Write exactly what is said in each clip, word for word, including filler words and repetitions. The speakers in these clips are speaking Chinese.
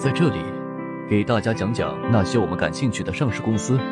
在这里给大家讲讲那些我们感兴趣的上市公司。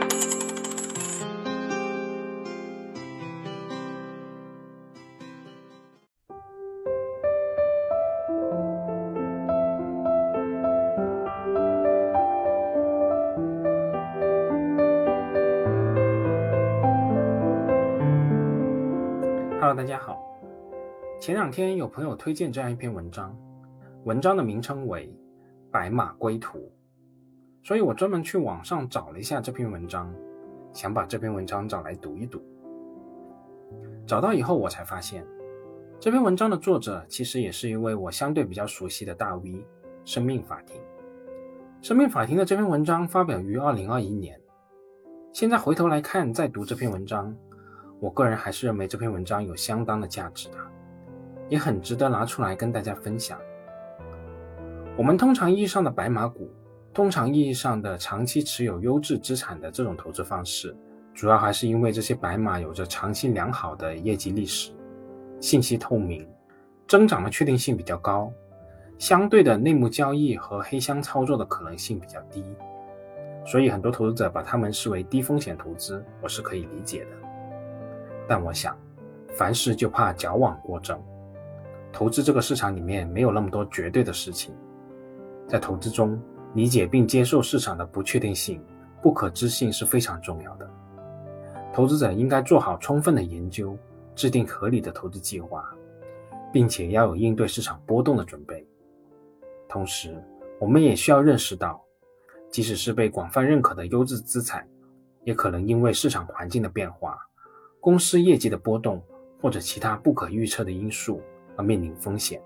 Hello， 大家好。前两天有朋友推荐这样一篇文章，文章的名称为《白马归途》，所以我专门去网上找了一下这篇文章，想把这篇文章找来读一读。找到以后，我才发现，这篇文章的作者其实也是一位我相对比较熟悉的大 V， 生命法庭。生命法庭的这篇文章发表于二零二一年，现在回头来看，再读这篇文章，我个人还是认为这篇文章有相当的价值的，也很值得拿出来跟大家分享。我们通常意义上的白马股，通常意义上的长期持有优质资产的这种投资方式，主要还是因为这些白马有着长期良好的业绩历史，信息透明，增长的确定性比较高，相对的内幕交易和黑箱操作的可能性比较低，所以很多投资者把它们视为低风险投资，我是可以理解的。但我想，凡事就怕矫枉过正，投资这个市场里面没有那么多绝对的事情，在投资中理解并接受市场的不确定性、不可知性是非常重要的。投资者应该做好充分的研究，制定合理的投资计划，并且要有应对市场波动的准备。同时，我们也需要认识到，即使是被广泛认可的优质资产，也可能因为市场环境的变化、公司业绩的波动或者其他不可预测的因素而面临风险。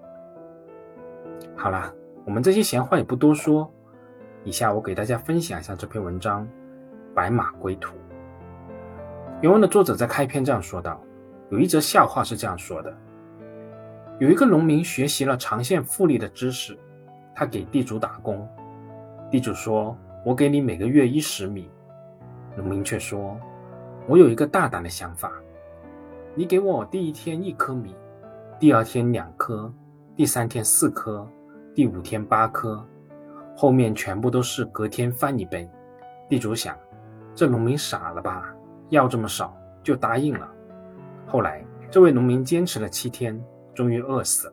好啦，我们这些闲话也不多说，以下我给大家分享一下这篇文章《白马归途》。原文的作者在开篇这样说道，有一则笑话是这样说的：有一个农民学习了长线复利的知识，他给地主打工，地主说，我给你每个月一十米。农民却说，我有一个大胆的想法，你给我第一天一颗米，第二天两颗，第三天四颗，第五天八颗，后面全部都是隔天翻一倍。地主想，这农民傻了吧，要这么少，就答应了。后来这位农民坚持了七天，终于饿死了。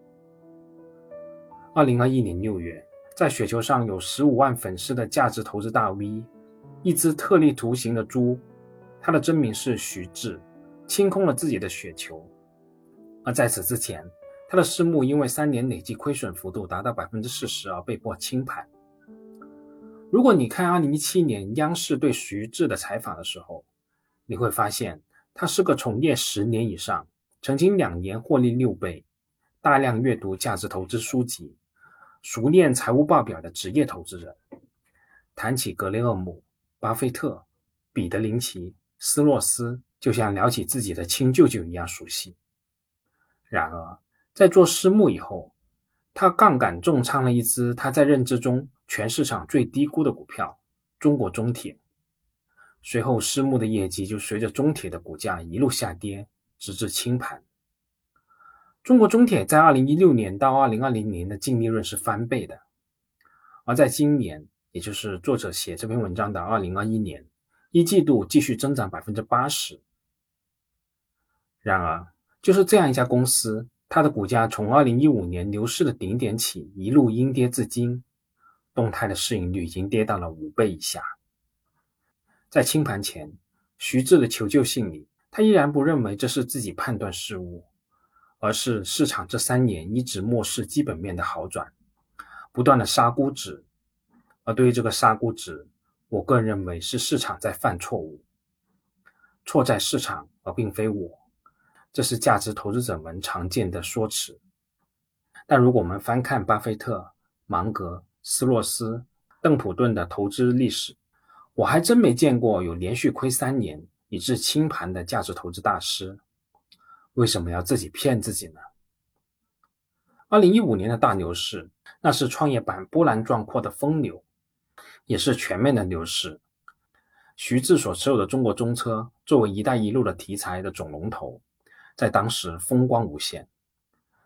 二零二一年六月，在雪球上有十五万粉丝的价值投资大 V， 一只特立独行的猪，他的真名是徐志，清空了自己的雪球。而在此之前，他的私募因为三年累计亏损幅度达到 百分之四十 而被迫清盘。如果你看二零一七年央视对徐志的采访的时候，你会发现他是个从业十年以上，曾经两年获利六倍，大量阅读价值投资书籍，熟练财务报表的职业投资人。谈起格雷厄姆、巴菲特、彼得林奇、斯洛斯，就像聊起自己的亲舅舅一样熟悉。然而在做私募以后，他杠杆重仓了一只他在认知中全市场最低估的股票中国中铁，随后私募的业绩就随着中铁的股价一路下跌，直至清盘。中国中铁在二零一六年到二零二零年的净利润是翻倍的，而在今年，也就是作者写这篇文章的二零二一年，一季度继续增长 百分之八十。 然而就是这样一家公司，它的股价从二零一五年牛市的顶点起一路阴跌至今，动态的市盈率已经跌到了五倍以下。在清盘前，徐志的求救信里，他依然不认为这是自己判断失误，而是市场这三年一直漠视基本面的好转，不断的杀估值。而对于这个杀估值，我个人认为是市场在犯错误，错在市场而并非我，这是价值投资者们常见的说辞。但如果我们翻看巴菲特、芒格、斯洛斯、邓普顿的投资历史，我还真没见过有连续亏三年以致清盘的价值投资大师。为什么要自己骗自己呢？二零一五年的大牛市，那是创业板波澜壮阔的疯牛，也是全面的牛市。徐志所持有的中国中车作为一带一路的题材的总龙头，在当时风光无限。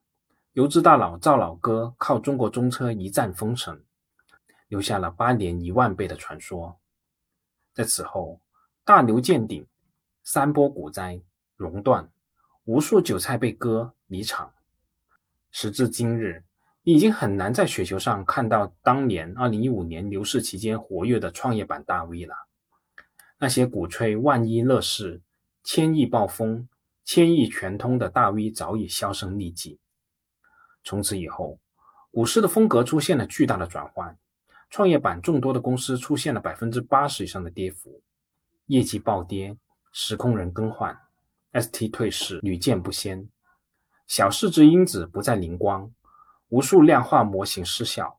游资大佬赵老哥靠中国中车一战封神，留下了八年一万倍的传说。在此后，大牛见顶，三波股灾，熔断，无数韭菜被割离场。时至今日，你已经很难在雪球上看到当年二零一五年牛市期间活跃的创业板大 V 了。那些鼓吹万亿乐视、千亿暴风、千亿全通的大 V 早已销声匿迹。从此以后，股市的风格出现了巨大的转换，创业板众多的公司出现了 百分之八十 以上的跌幅，业绩暴跌，时空人更换， S T 退市屡见不鲜，小市值因子不再灵光，无数量化模型失效。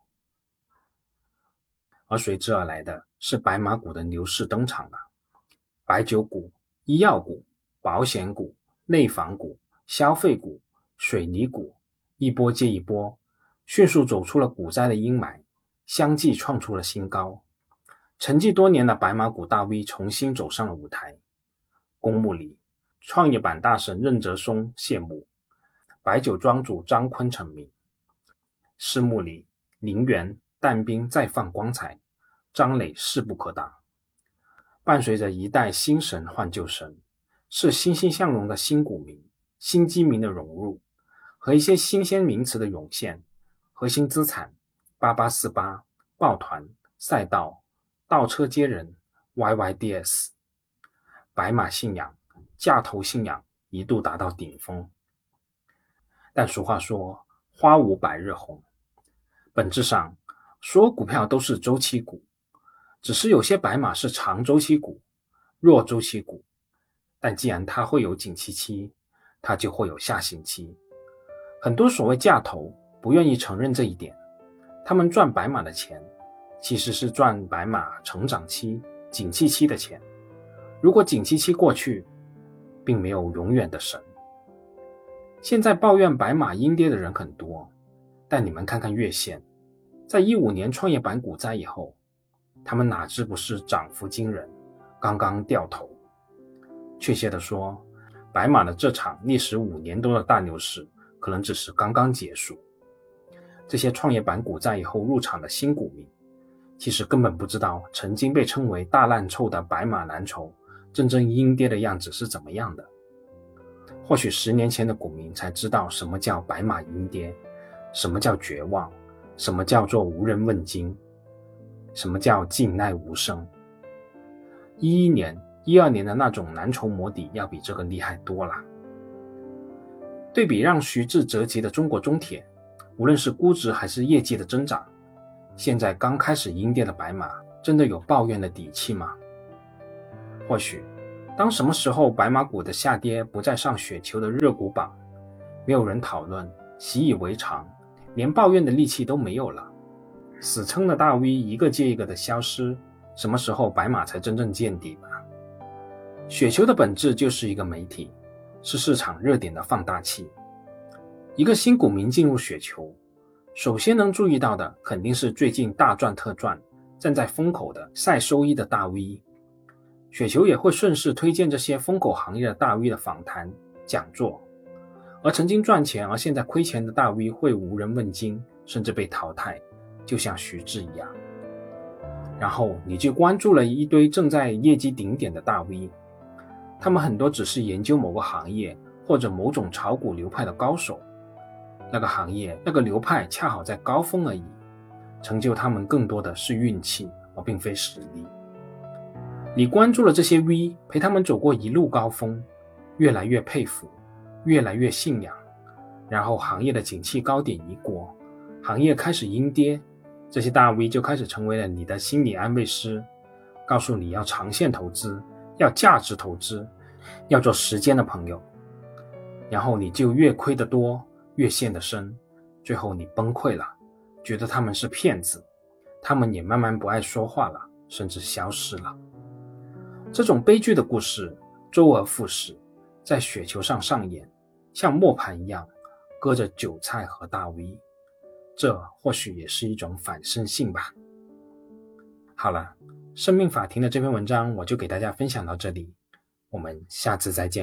而随之而来的是白马股的牛市登场了。白酒股、医药股、保险股、内房股、消费股、水泥股，一波接一波，迅速走出了股灾的阴霾，相继创出了新高。沉寂多年的白马股大 V 重新走上了舞台。公墓里，创业板大神任哲松谢幕，白酒庄主张坤成名。私墓里，林园、但兵再放光彩，张磊势不可挡。伴随着一代新神换旧神，是欣欣向荣的新股民、新基民的融入，和一些新鲜名词的涌现。核心资产、八八四八、抱团、赛道、倒车接人、Y Y D S。 白马信仰、价投信仰一度达到顶峰。但俗话说，花无百日红，本质上所有股票都是周期股，只是有些白马是长周期股、弱周期股，但既然它会有景气期，它就会有下行期。很多所谓价投不愿意承认这一点，他们赚白马的钱其实是赚白马成长期、景气期的钱。如果景气期过去，并没有永远的神。现在抱怨白马阴跌的人很多，但你们看看月线，在一五年创业板股灾以后，他们哪知不是涨幅惊人，刚刚掉头。确切地说，白马的这场历时五年多的大牛市可能只是刚刚结束。这些创业板股灾以后入场的新股民，其实根本不知道曾经被称为大烂臭的白马蓝筹真正阴跌的样子是怎么样的。或许十年前的股民才知道什么叫白马阴跌，什么叫绝望，什么叫做无人问津，什么叫静奈无声。一一年、一二年的那种蓝筹磨底要比这个厉害多了。对比让徐志折戟的中国中铁，无论是估值还是业绩的增长，现在刚开始阴跌的白马真的有抱怨的底气吗？或许当什么时候白马股的下跌不再上雪球的热股榜，没有人讨论，习以为常，连抱怨的力气都没有了，死撑的大 V 一个接一个的消失，什么时候白马才真正见底吧？雪球的本质就是一个媒体，是市场热点的放大器。一个新股民进入雪球，首先能注意到的肯定是最近大赚特赚、站在风口的晒收益的大 V。雪球也会顺势推荐这些风口行业的大 V 的访谈、讲座，而曾经赚钱而现在亏钱的大 V 会无人问津，甚至被淘汰，就像徐志一样。然后你就关注了一堆正在业绩顶点的大 V， 他们很多只是研究某个行业或者某种炒股流派的高手，那个行业那个流派恰好在高峰而已，成就他们更多的是运气，而并非实力。你关注了这些 V， 陪他们走过一路高峰，越来越佩服，越来越信仰，然后行业的景气高点一过，行业开始阴跌，这些大 V 就开始成为了你的心理安慰师，告诉你要长线投资，要价值投资，要做时间的朋友。然后你就越亏得多，越陷得深，最后你崩溃了，觉得他们是骗子，他们也慢慢不爱说话了，甚至消失了。这种悲剧的故事周而复始，在雪球上上演，像磨盘一样割着韭菜和大 V， 这或许也是一种反身性吧。好了，生命法庭的这篇文章我就给大家分享到这里，我们下次再见吧。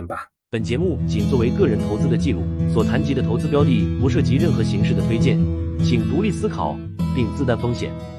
本节目仅作为个人投资的记录，所谈及的投资标的不涉及任何形式的推荐，请独立思考并自担风险。